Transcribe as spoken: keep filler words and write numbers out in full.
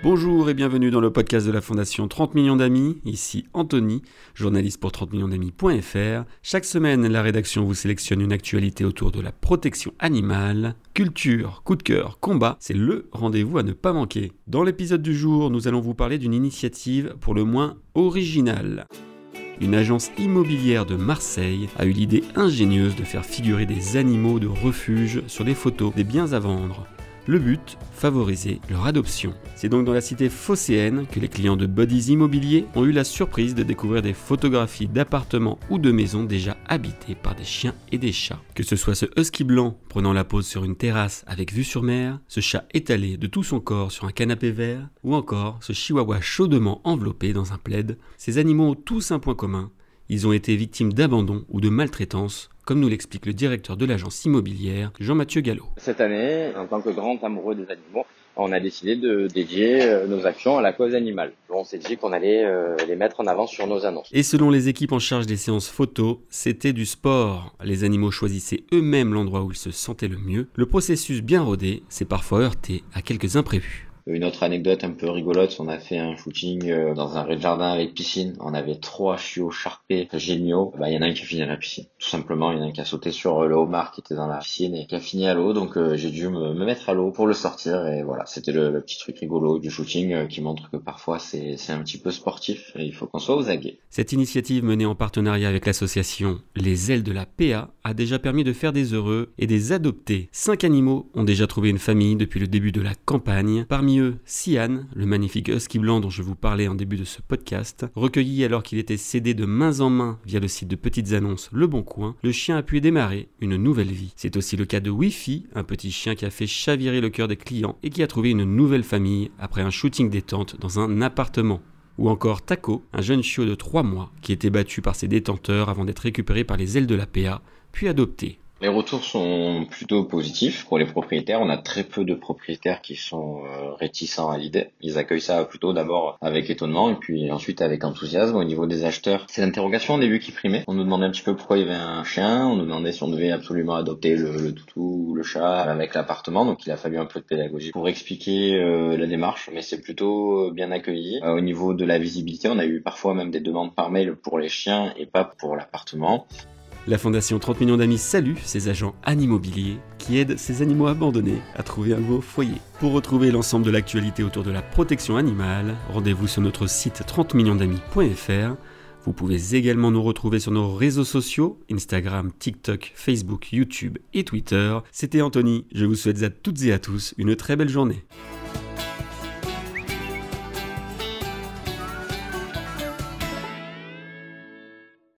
Bonjour et bienvenue dans le podcast de la Fondation trente millions d'amis, ici Anthony, journaliste pour trente millions d'amis point f r. Chaque semaine, la rédaction vous sélectionne une actualité autour de la protection animale. Culture, coup de cœur, combat, c'est le rendez-vous à ne pas manquer. Dans l'épisode du jour, nous allons vous parler d'une initiative pour le moins originale. Une agence immobilière de Marseille a eu l'idée ingénieuse de faire figurer des animaux de refuge sur des photos des biens à vendre. Le but, favoriser leur adoption. C'est donc dans la cité phocéenne que les clients de Buddies Immobilier ont eu la surprise de découvrir des photographies d'appartements ou de maisons déjà habités par des chiens et des chats. Que ce soit ce husky blanc prenant la pose sur une terrasse avec vue sur mer, ce chat étalé de tout son corps sur un canapé vert, ou encore ce chihuahua chaudement enveloppé dans un plaid, ces animaux ont tous un point commun. Ils ont été victimes d'abandon ou de maltraitance, comme nous l'explique le directeur de l'agence immobilière, Jean-Mathieu Gallo. Cette année, en tant que grand amoureux des animaux, on a décidé de dédier nos actions à la cause animale. On s'est dit qu'on allait les mettre en avant sur nos annonces. Et selon les équipes en charge des séances photos, c'était du sport. Les animaux choisissaient eux-mêmes l'endroit où ils se sentaient le mieux. Le processus bien rodé s'est parfois heurté à quelques imprévus. Une autre anecdote un peu rigolote, on a fait un shooting dans un rez-de-jardin avec piscine. On avait trois chiots charpés géniaux. Bah, il y en a un qui a fini à la piscine. Tout simplement, il y en a un qui a sauté sur le homard qui était dans la piscine et qui a fini à l'eau. Donc euh, j'ai dû me, me mettre à l'eau pour le sortir. Et voilà, c'était le, le petit truc rigolo du shooting euh, qui montre que parfois c'est, c'est un petit peu sportif et il faut qu'on soit aux aguets. Cette initiative menée en partenariat avec l'association Les Ailes de la P A a déjà permis de faire des heureux et des adoptés. Cinq animaux ont déjà trouvé une famille depuis le début de la campagne. Parmi eux, Sian, le magnifique husky blanc dont je vous parlais en début de ce podcast. Recueilli alors qu'il était cédé de main en main via le site de petites annonces Le Bon Coin, le chien a pu démarrer une nouvelle vie. C'est aussi le cas de Wi-Fi, un petit chien qui a fait chavirer le cœur des clients et qui a trouvé une nouvelle famille après un shooting détente dans un appartement. Ou encore Taco, un jeune chiot de trois mois qui était battu par ses détenteurs avant d'être récupéré par les Ailes de la P A, puis adopté. Les retours sont plutôt positifs pour les propriétaires. On a très peu de propriétaires qui sont euh, réticents à l'idée. Ils accueillent ça plutôt d'abord avec étonnement et puis ensuite avec enthousiasme. Au niveau des acheteurs, c'est l'interrogation au début qui primait. On nous demandait un petit peu pourquoi il y avait un chien. On nous demandait si on devait absolument adopter le, le toutou ou le chat avec l'appartement. Donc il a fallu un peu de pédagogie pour expliquer euh, la démarche, mais c'est plutôt bien accueilli. Euh, au niveau de la visibilité, on a eu parfois même des demandes par mail pour les chiens et pas pour l'appartement. La Fondation trente millions d'amis salue ses agents animmobiliers qui aident ces animaux abandonnés à trouver un nouveau foyer. Pour retrouver l'ensemble de l'actualité autour de la protection animale, rendez-vous sur notre site trente millions d'amis point f r. Vous pouvez également nous retrouver sur nos réseaux sociaux, Instagram, TikTok, Facebook, YouTube et Twitter. C'était Anthony, je vous souhaite à toutes et à tous une très belle journée.